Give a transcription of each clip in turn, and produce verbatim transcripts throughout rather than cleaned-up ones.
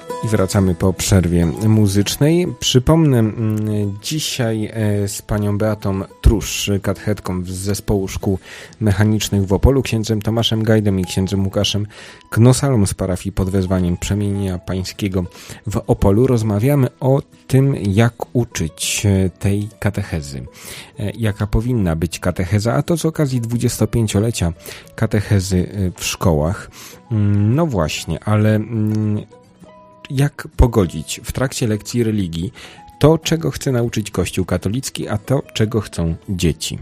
I wracamy po przerwie muzycznej. Przypomnę, dzisiaj z panią Beatą Trusz, katechetką z zespołu szkół mechanicznych w Opolu, księdzem Tomaszem Gajdem i księdzem Łukaszem Knosalą z parafii pod wezwaniem Przemienienia Pańskiego w Opolu rozmawiamy o tym, jak uczyć tej katechezy. Jaka powinna być katecheza, a to z okazji dwudziestopięciolecia katechezy w szkołach. No właśnie, ale jak pogodzić w trakcie lekcji religii to, czego chce nauczyć Kościół katolicki, a to, czego chcą dzieci?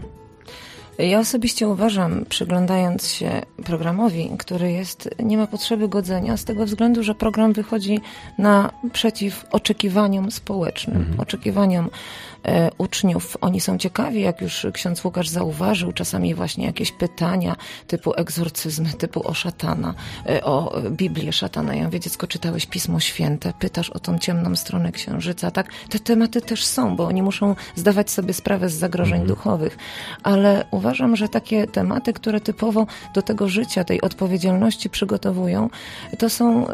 Ja osobiście uważam, przyglądając się programowi, który jest, nie ma potrzeby godzenia, z tego względu, że program wychodzi naprzeciw oczekiwaniom społecznym, mhm. oczekiwaniom e, uczniów. Oni są ciekawi, jak już ksiądz Łukasz zauważył, czasami właśnie jakieś pytania typu egzorcyzmy, typu o szatana, e, o Biblię szatana. Ja mówię, dziecko, czytałeś Pismo Święte, pytasz o tą ciemną stronę księżyca, tak? Te tematy też są, bo oni muszą zdawać sobie sprawę z zagrożeń mhm. duchowych, ale uważam, że takie tematy, które typowo do tego życia, tej odpowiedzialności przygotowują, to są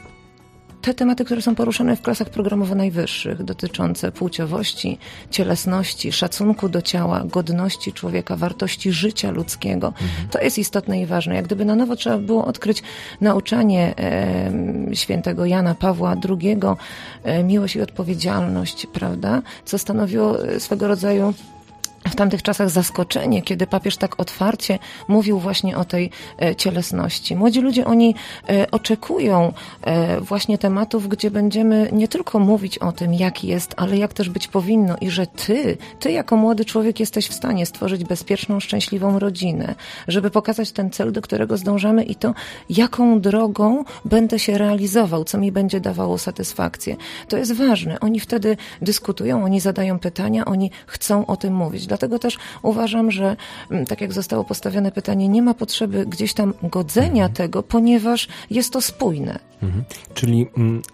te tematy, które są poruszane w klasach programowo najwyższych, dotyczące płciowości, cielesności, szacunku do ciała, godności człowieka, wartości życia ludzkiego. Mhm. To jest istotne i ważne. Jak gdyby na nowo trzeba było odkryć nauczanie e, świętego Jana Pawła drugiego, e, miłość i odpowiedzialność, prawda? Co stanowiło swego rodzaju w tamtych czasach zaskoczenie, kiedy papież tak otwarcie mówił właśnie o tej e, cielesności. Młodzi ludzie, oni e, oczekują e, właśnie tematów, gdzie będziemy nie tylko mówić o tym, jak jest, ale jak też być powinno i że ty, ty jako młody człowiek jesteś w stanie stworzyć bezpieczną, szczęśliwą rodzinę, żeby pokazać ten cel, do którego zdążamy i to, jaką drogą będę się realizował, co mi będzie dawało satysfakcję. To jest ważne. Oni wtedy dyskutują, oni zadają pytania, oni chcą o tym mówić. Dlatego też uważam, że tak jak zostało postawione pytanie, nie ma potrzeby gdzieś tam godzenia mhm. tego, ponieważ jest to spójne. Mhm. Czyli mm,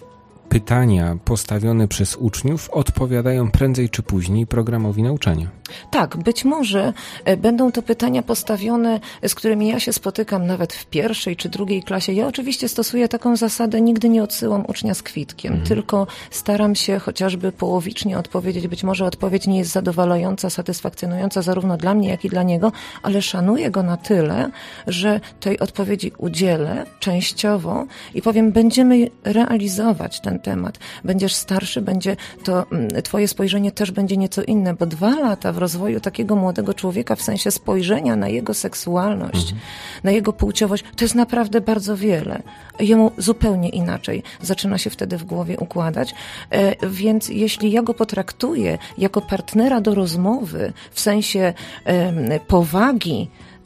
pytania postawione przez uczniów odpowiadają prędzej czy później programowi nauczania. Tak, być może będą to pytania postawione, z którymi ja się spotykam nawet w pierwszej czy drugiej klasie. Ja oczywiście stosuję taką zasadę, nigdy nie odsyłam ucznia z kwitkiem, mhm. tylko staram się chociażby połowicznie odpowiedzieć. Być może odpowiedź nie jest zadowalająca, satysfakcjonująca zarówno dla mnie, jak i dla niego, ale szanuję go na tyle, że tej odpowiedzi udzielę częściowo i powiem, będziemy realizować ten temat. Będziesz starszy, będzie to twoje spojrzenie też będzie nieco inne, bo dwa lata w rozwoju takiego młodego człowieka w sensie spojrzenia na jego seksualność, mhm. na jego płciowość, to jest naprawdę bardzo wiele. Jemu zupełnie inaczej zaczyna się wtedy w głowie układać, e, więc jeśli ja go potraktuję jako partnera do rozmowy w sensie e, powagi,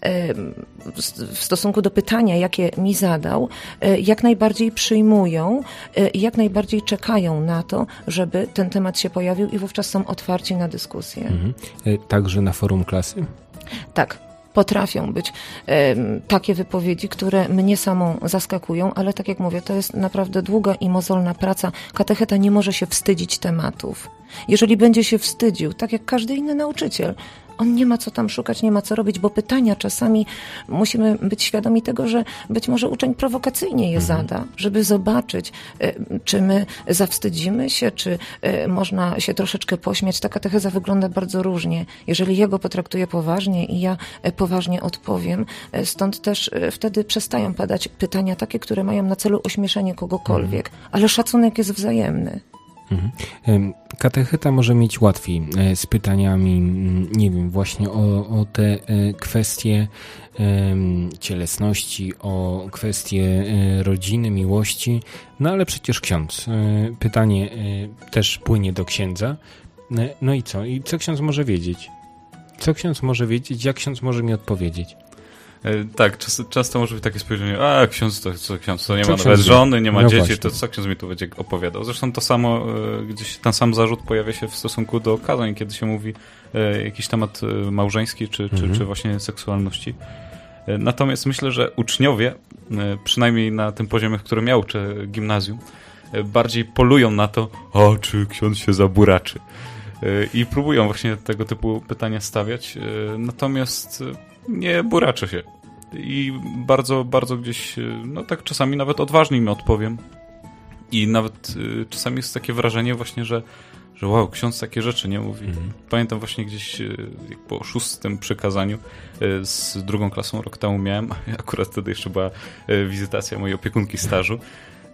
w stosunku do pytania, jakie mi zadał, jak najbardziej przyjmują i jak najbardziej czekają na to, żeby ten temat się pojawił i wówczas są otwarci na dyskusję. Mhm. Także na forum klasy? Tak. Potrafią być e, takie wypowiedzi, które mnie samą zaskakują, ale tak jak mówię, to jest naprawdę długa i mozolna praca. Katecheta nie może się wstydzić tematów. Jeżeli będzie się wstydził, tak jak każdy inny nauczyciel, on nie ma co tam szukać, nie ma co robić, bo pytania czasami musimy być świadomi tego, że być może uczeń prowokacyjnie je zada, żeby zobaczyć, czy my zawstydzimy się, czy można się troszeczkę pośmiać. Ta katecheza wygląda bardzo różnie. Jeżeli ja go potraktuję poważnie i ja poważnie odpowiem, stąd też wtedy przestają padać pytania takie, które mają na celu ośmieszenie kogokolwiek, ale szacunek jest wzajemny. Mhm. Katecheta może mieć łatwiej z pytaniami, nie wiem, właśnie o, o te kwestie cielesności, o kwestie rodziny, miłości, no ale przecież ksiądz. Pytanie też płynie do księdza. No i co? I co ksiądz może wiedzieć? Co ksiądz może wiedzieć? Jak ksiądz może mi odpowiedzieć? Tak, często, często może być takie spojrzenie, a ksiądz to, co ksiądz to nie co ma nawet żony, nie ma no dzieci, właśnie. To co ksiądz mi tu będzie opowiadał? Zresztą to samo, gdzieś ten sam zarzut pojawia się w stosunku do kazań, kiedy się mówi jakiś temat małżeński, czy, mhm. czy, czy właśnie seksualności. Natomiast myślę, że uczniowie, przynajmniej na tym poziomie, w którym ja uczę gimnazjum, bardziej polują na to, o, czy ksiądz się zaburaczy. I próbują właśnie tego typu pytania stawiać. Natomiast nie buraczę się. I bardzo, bardzo gdzieś, no tak czasami nawet odważnie im odpowiem. I nawet y, czasami jest takie wrażenie właśnie, że, że wow, ksiądz takie rzeczy nie mówi. Mhm. Pamiętam właśnie gdzieś y, jak po szóstym przykazaniu y, z drugą klasą rok temu miałem, akurat wtedy jeszcze była y, wizytacja mojej opiekunki stażu, y,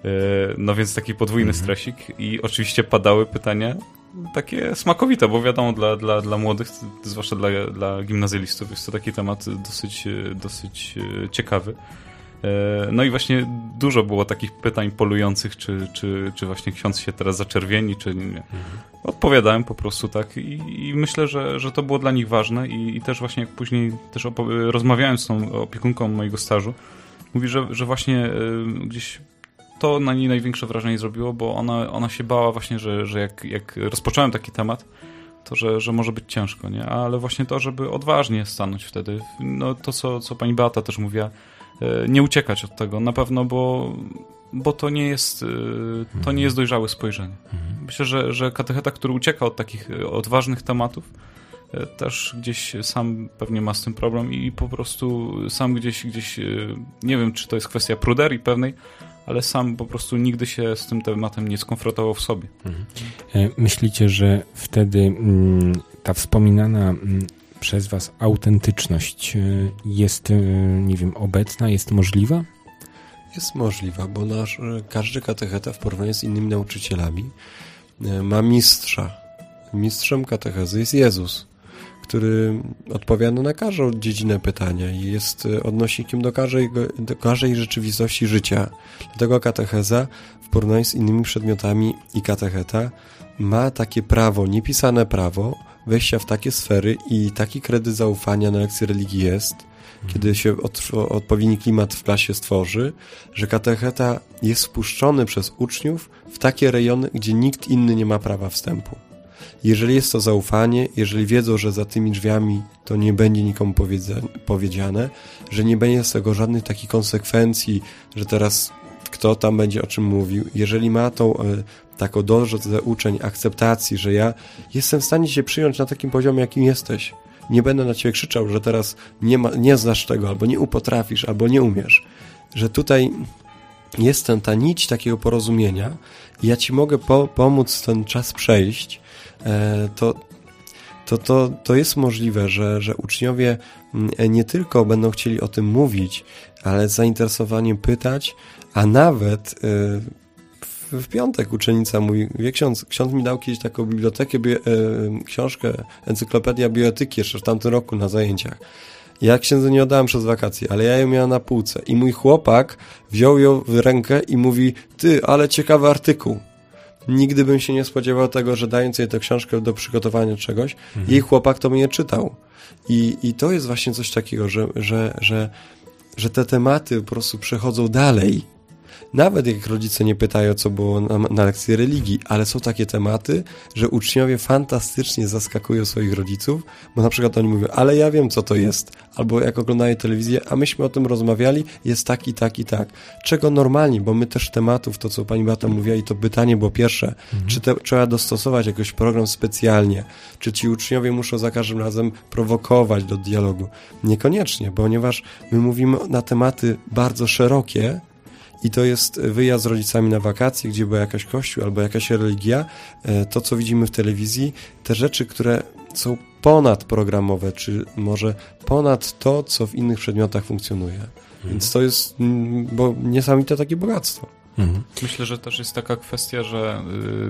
no więc taki podwójny mhm. stresik i oczywiście padały pytania takie smakowite, bo wiadomo, dla, dla, dla młodych, zwłaszcza dla, dla gimnazjalistów jest to taki temat dosyć, dosyć ciekawy. No i właśnie dużo było takich pytań polujących, czy, czy, czy właśnie ksiądz się teraz zaczerwieni, czy nie. Mhm. Odpowiadałem po prostu tak i, i myślę, że, że to było dla nich ważne i, i też właśnie jak później też rozmawiałem z tą opiekunką mojego stażu, mówi, że, że właśnie y, gdzieś to na niej największe wrażenie zrobiło, bo ona, ona się bała właśnie, że, że jak, jak rozpocząłem taki temat, to że, że może być ciężko, nie? Ale właśnie to, żeby odważnie stanąć wtedy, no to co, co pani Beata też mówiła, nie uciekać od tego, na pewno, bo, bo to nie jest to nie jest dojrzałe spojrzenie. Myślę, że, że katecheta, który ucieka od takich odważnych tematów, też gdzieś sam pewnie ma z tym problem i po prostu sam gdzieś, gdzieś nie wiem, czy to jest kwestia pruderii pewnej, ale sam po prostu nigdy się z tym tematem nie skonfrontował w sobie. Myślicie, że wtedy ta wspominana przez was autentyczność jest, nie wiem, obecna, jest możliwa? Jest możliwa, bo nasz, każdy katecheta w porównaniu z innymi nauczycielami ma mistrza. Mistrzem katechezy jest Jezus, który odpowiada na każdą dziedzinę pytania i jest odnośnikiem do każdej, do każdej rzeczywistości życia. Dlatego katecheza w porównaniu z innymi przedmiotami i katecheta ma takie prawo, niepisane prawo wejścia w takie sfery i taki kredyt zaufania na lekcje religii jest, kiedy się od, odpowiedni klimat w klasie stworzy, że katecheta jest wpuszczony przez uczniów w takie rejony, gdzie nikt inny nie ma prawa wstępu. Jeżeli jest to zaufanie, jeżeli wiedzą, że za tymi drzwiami to nie będzie nikomu powiedziane, że nie będzie z tego żadnych takich konsekwencji, że teraz kto tam będzie o czym mówił, jeżeli ma tą e, taką dozę uczeń akceptacji, że ja jestem w stanie cię przyjąć na takim poziomie, jakim jesteś. Nie będę na ciebie krzyczał, że teraz nie, ma, nie znasz tego, albo nie potrafisz, albo nie umiesz. Że tutaj jest ten, ta nić takiego porozumienia i ja ci mogę po, pomóc ten czas przejść, e, to, to, to, to jest możliwe, że, że uczniowie nie tylko będą chcieli o tym mówić, ale z zainteresowaniem pytać, a nawet e, w piątek uczennica mówi, wie ksiądz, ksiądz mi dał kiedyś taką bibliotekę, bio, e, książkę, encyklopedia bioetyki jeszcze w tamtym roku na zajęciach. Ja księdzu nie oddałem przez wakacje, ale ja ją miałem na półce i mój chłopak wziął ją w rękę i mówi, ty, ale ciekawy artykuł. Nigdy bym się nie spodziewał tego, że dając jej tę książkę do przygotowania czegoś, mhm. jej chłopak to mnie czytał. I, i to jest właśnie coś takiego, że, że, że, że te tematy po prostu przechodzą dalej. Nawet jak rodzice nie pytają, co było na, na lekcji religii, ale są takie tematy, że uczniowie fantastycznie zaskakują swoich rodziców, bo na przykład oni mówią, ale ja wiem, co to jest. Albo jak oglądają telewizję, a myśmy o tym rozmawiali, jest tak i tak i tak. Czego normalnie, bo my też tematów, to co pani Beata mówiła i to pytanie było pierwsze, mhm. czy te, trzeba dostosować jakiś program specjalnie, czy ci uczniowie muszą za każdym razem prowokować do dialogu. Niekoniecznie, ponieważ my mówimy na tematy bardzo szerokie, i to jest wyjazd z rodzicami na wakacje, gdzie była jakaś kościół albo jakaś religia, to co widzimy w telewizji, te rzeczy, które są ponadprogramowe, czy może ponad to, co w innych przedmiotach funkcjonuje. Mhm. Więc to jest bo niesamowite takie bogactwo. Mhm. Myślę, że też jest taka kwestia, że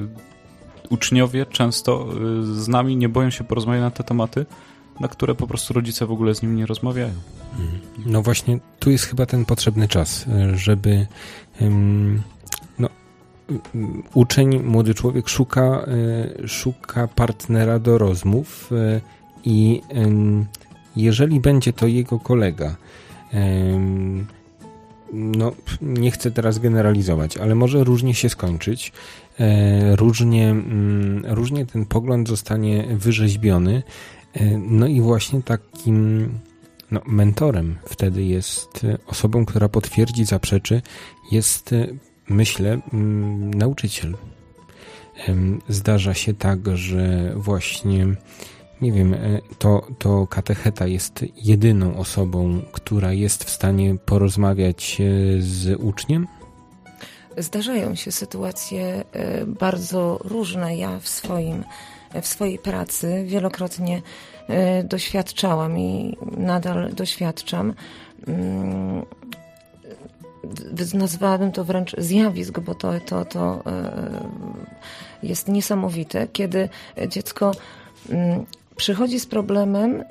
y, uczniowie często y, z nami nie boją się porozmawiać na te tematy, na które po prostu rodzice w ogóle z nim nie rozmawiają. No właśnie, tu jest chyba ten potrzebny czas, żeby no, uczeń, młody człowiek szuka, szuka partnera do rozmów i jeżeli będzie to jego kolega, no nie chcę teraz generalizować, ale może różnie się skończyć, różnie, różnie ten pogląd zostanie wyrzeźbiony. No i właśnie takim no, mentorem wtedy jest osobą, która potwierdzi, zaprzeczy, jest, myślę, nauczyciel. Zdarza się tak, że właśnie, nie wiem, to, to katecheta jest jedyną osobą, która jest w stanie porozmawiać z uczniem? Zdarzają się sytuacje bardzo różne. Ja w swoim, w swojej pracy wielokrotnie doświadczałam i nadal doświadczam. Nazwałabym to wręcz zjawisk, bo to, to, to jest niesamowite, kiedy dziecko przychodzi z problemem,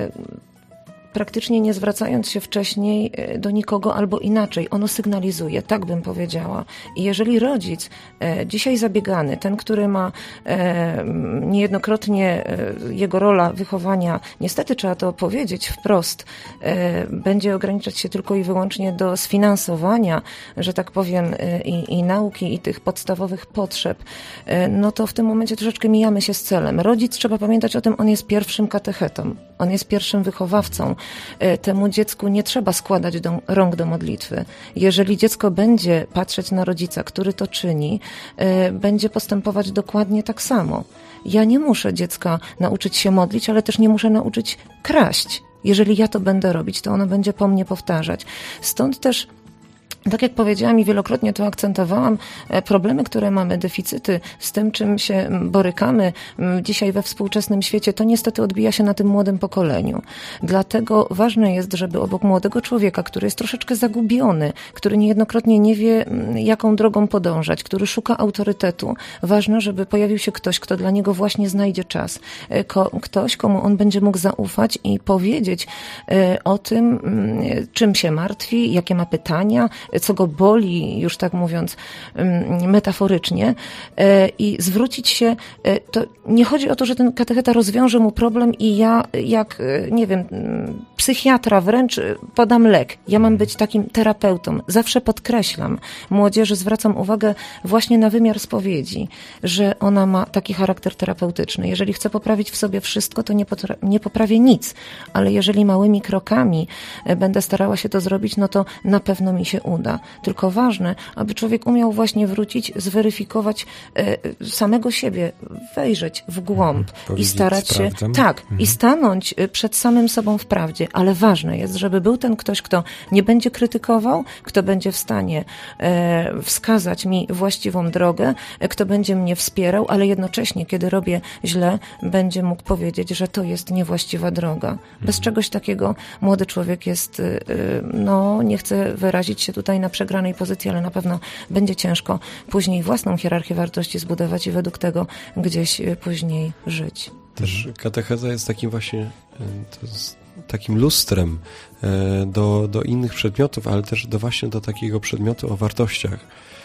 praktycznie nie zwracając się wcześniej do nikogo albo inaczej. Ono sygnalizuje, tak bym powiedziała. I jeżeli rodzic, e, dzisiaj zabiegany, ten, który ma e, niejednokrotnie e, jego rola wychowania, niestety trzeba to powiedzieć wprost, e, będzie ograniczać się tylko i wyłącznie do sfinansowania, że tak powiem, e, i, i nauki, i tych podstawowych potrzeb, e, no to w tym momencie troszeczkę mijamy się z celem. Rodzic, trzeba pamiętać o tym, on jest pierwszym katechetą, on jest pierwszym wychowawcą. Temu dziecku nie trzeba składać do, rąk do modlitwy. Jeżeli dziecko będzie patrzeć na rodzica, który to czyni, y, będzie postępować dokładnie tak samo. Ja nie muszę dziecka nauczyć się modlić, ale też nie muszę nauczyć kraść. Jeżeli ja to będę robić, to ono będzie po mnie powtarzać. Stąd też, tak jak powiedziałam i wielokrotnie to akcentowałam, problemy, które mamy, deficyty, z tym, czym się borykamy dzisiaj we współczesnym świecie, to niestety odbija się na tym młodym pokoleniu. Dlatego ważne jest, żeby obok młodego człowieka, który jest troszeczkę zagubiony, który niejednokrotnie nie wie, jaką drogą podążać, który szuka autorytetu, ważne, żeby pojawił się ktoś, kto dla niego właśnie znajdzie czas. Ko- ktoś, komu on będzie mógł zaufać i powiedzieć o tym, czym się martwi, jakie ma pytania, co go boli, już tak mówiąc metaforycznie, i zwrócić się, to nie chodzi o to, że ten katecheta rozwiąże mu problem i ja jak, nie wiem, psychiatra wręcz podam lek. Ja mam być takim terapeutą. Zawsze podkreślam młodzieży, zwracam uwagę właśnie na wymiar spowiedzi, że ona ma taki charakter terapeutyczny. Jeżeli chcę poprawić w sobie wszystko, to nie, potra- nie poprawię nic, ale jeżeli małymi krokami będę starała się to zrobić, no to na pewno mi się uda. Tylko ważne, aby człowiek umiał właśnie wrócić, zweryfikować e, samego siebie, wejrzeć w głąb mhm, i starać się, tak, mhm. i stanąć przed samym sobą w prawdzie, ale ważne jest, żeby był ten ktoś, kto nie będzie krytykował, kto będzie w stanie e, wskazać mi właściwą drogę, e, kto będzie mnie wspierał, ale jednocześnie, kiedy robię źle, będzie mógł powiedzieć, że to jest niewłaściwa droga. Mhm. Bez czegoś takiego młody człowiek jest, e, no, nie chcę wyrazić się tutaj na przegranej pozycji, ale na pewno będzie ciężko później własną hierarchię wartości zbudować i według tego gdzieś później żyć. Też katecheza jest takim właśnie to jest takim lustrem do, do innych przedmiotów, ale też do właśnie do takiego przedmiotu o wartościach,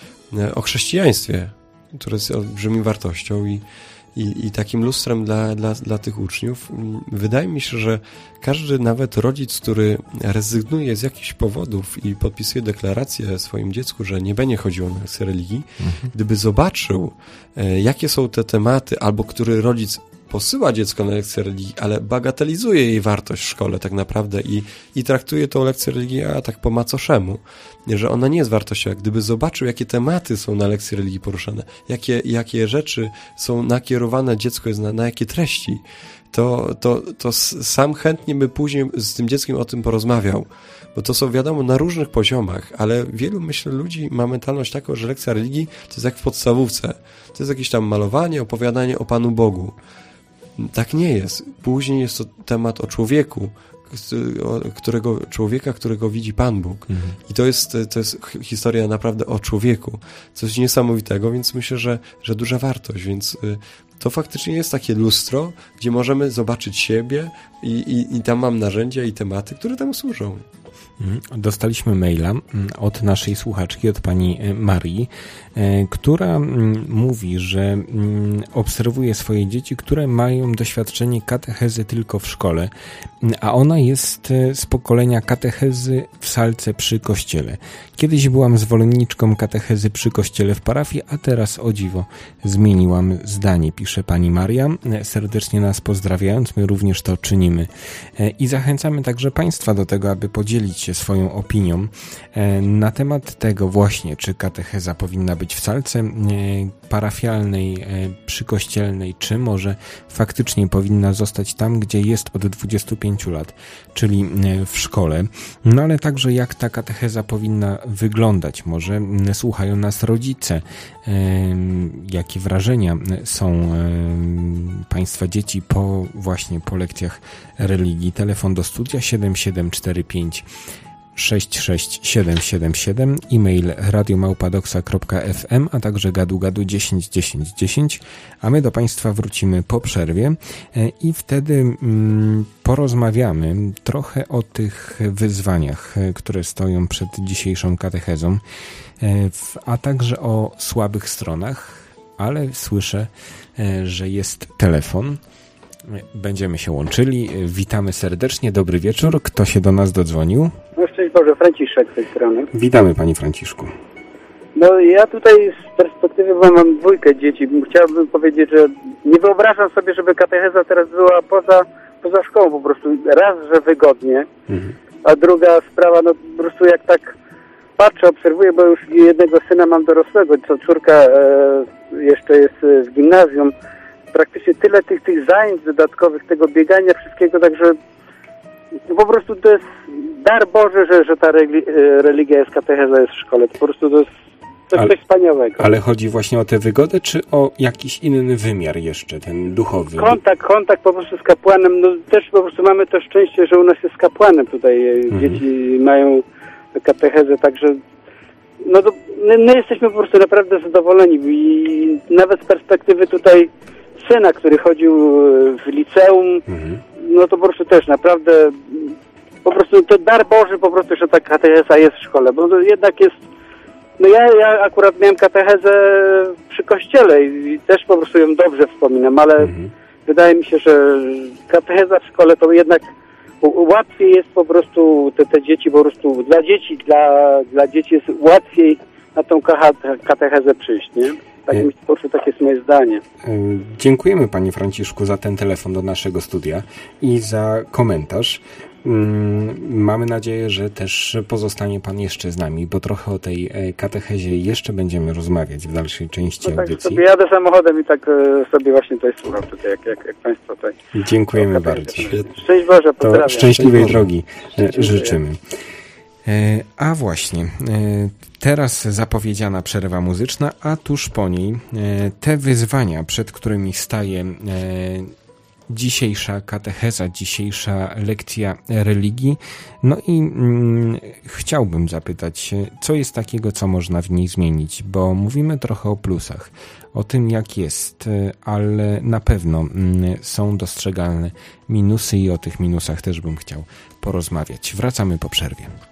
o chrześcijaństwie, które jest olbrzymim wartością i I, i takim lustrem dla, dla, dla tych uczniów. Wydaje mi się, że każdy, nawet rodzic, który rezygnuje z jakichś powodów i podpisuje deklarację swoim dziecku, że nie będzie chodził na lekcję religii, mhm. gdyby zobaczył, e, jakie są te tematy, albo który rodzic posyła dziecko na lekcję religii, ale bagatelizuje jej wartość w szkole tak naprawdę i, i traktuje tą lekcję religii a tak po macoszemu, że ona nie jest wartościowa. Gdyby zobaczył, jakie tematy są na lekcji religii poruszane, jakie, jakie rzeczy są nakierowane, dziecko jest na, na jakie treści, to, to, to sam chętnie by później z tym dzieckiem o tym porozmawiał. Bo to są, wiadomo, na różnych poziomach, ale wielu, myślę, ludzi ma mentalność taką, że lekcja religii to jest jak w podstawówce. To jest jakieś tam malowanie, opowiadanie o Panu Bogu. Tak nie jest. Później jest to temat o człowieku, którego człowieka, którego widzi Pan Bóg. Mhm. I to jest, to jest historia naprawdę o człowieku. Coś niesamowitego, więc myślę, że, że duża wartość. Więc to faktycznie jest takie lustro, gdzie możemy zobaczyć siebie i, i, i tam mam narzędzia i tematy, które temu służą. Dostaliśmy maila od naszej słuchaczki, od pani Marii, która mówi, że obserwuje swoje dzieci, które mają doświadczenie katechezy tylko w szkole, a ona jest z pokolenia katechezy w salce przy kościele. Kiedyś byłam zwolenniczką katechezy przy kościele w parafii, a teraz, o dziwo, zmieniłam zdanie, pisze pani Maria, serdecznie nas pozdrawiając, my również to czynimy. I zachęcamy także państwa do tego, aby podzielić się swoją opinią na temat tego właśnie, czy katecheza powinna być w salce, parafialnej, przykościelnej, czy może faktycznie powinna zostać tam, gdzie jest od dwudziestu pięciu lat, czyli w szkole. No ale także jak ta katecheza powinna wyglądać. Może słuchają nas rodzice. Jakie wrażenia są Państwa dzieci po właśnie po lekcjach religii? Telefon do studia siedem siedem cztery pięć sześć sześć siedem siedem siedem, e-mail radio małpa doxa kropka f m, a także gadu gadu dziesięć dziesięć dziesięć, a my do Państwa wrócimy po przerwie i wtedy mm, porozmawiamy trochę o tych wyzwaniach, które stoją przed dzisiejszą katechezą, a także o słabych stronach, ale słyszę, że jest telefon. Będziemy się łączyli. Witamy serdecznie. Dobry wieczór. Kto się do nas dodzwonił? No szczęść Boże, Franciszek z tej strony. Witamy, Panie Franciszku. No ja tutaj z perspektywy, bo mam dwójkę dzieci, chciałbym powiedzieć, że nie wyobrażam sobie, żeby katecheza teraz była poza, poza szkołą po prostu. Raz, że wygodnie, mhm. a druga sprawa, no po prostu jak tak patrzę, obserwuję, bo już jednego syna mam dorosłego, co córka e, jeszcze jest w gimnazjum, praktycznie tyle tych, tych zajęć dodatkowych, tego biegania, wszystkiego, także po prostu to jest dar Boży, że, że ta religia jest, katecheza jest w szkole. To po prostu to jest coś, ale, coś wspaniałego. Ale chodzi właśnie o tę wygodę, czy o jakiś inny wymiar jeszcze, ten duchowy? Kontakt, kontakt po prostu z kapłanem. No też po prostu mamy to szczęście, że u nas jest kapłanem tutaj. Mhm. Dzieci mają katechezę, także no to my, my jesteśmy po prostu naprawdę zadowoleni i nawet z perspektywy tutaj syna, który chodził w liceum, mhm. no to po prostu też naprawdę po prostu to dar Boży po prostu, że ta katecheza jest w szkole, bo to jednak jest, no ja, ja akurat miałem katechezę przy kościele i też po prostu ją dobrze wspominam, ale mhm. wydaje mi się, że katecheza w szkole to jednak łatwiej jest po prostu te, te dzieci po prostu, dla dzieci, dla, dla dzieci jest łatwiej na tą katechezę przyjść, nie? Tak, mi po prostu takie jest moje zdanie. Dziękujemy Panie Franciszku za ten telefon do naszego studia i za komentarz. Mamy nadzieję, że też pozostanie Pan jeszcze z nami, bo trochę o tej katechezie jeszcze będziemy rozmawiać w dalszej części no tak, audycji. Sobie jadę samochodem i tak sobie właśnie tutaj słucham, tutaj, jak, jak, jak Państwo tutaj. Dziękujemy bardzo. Szczęść Boże, pozdrawiam. To szczęśliwej drogi życzymy. A właśnie, teraz zapowiedziana przerwa muzyczna, a tuż po niej te wyzwania, przed którymi staje dzisiejsza katecheza, dzisiejsza lekcja religii. No i mm, chciałbym zapytać, co jest takiego, co można w niej zmienić, bo mówimy trochę o plusach, o tym jak jest, ale na pewno mm, są dostrzegalne minusy i o tych minusach też bym chciał porozmawiać. Wracamy po przerwie.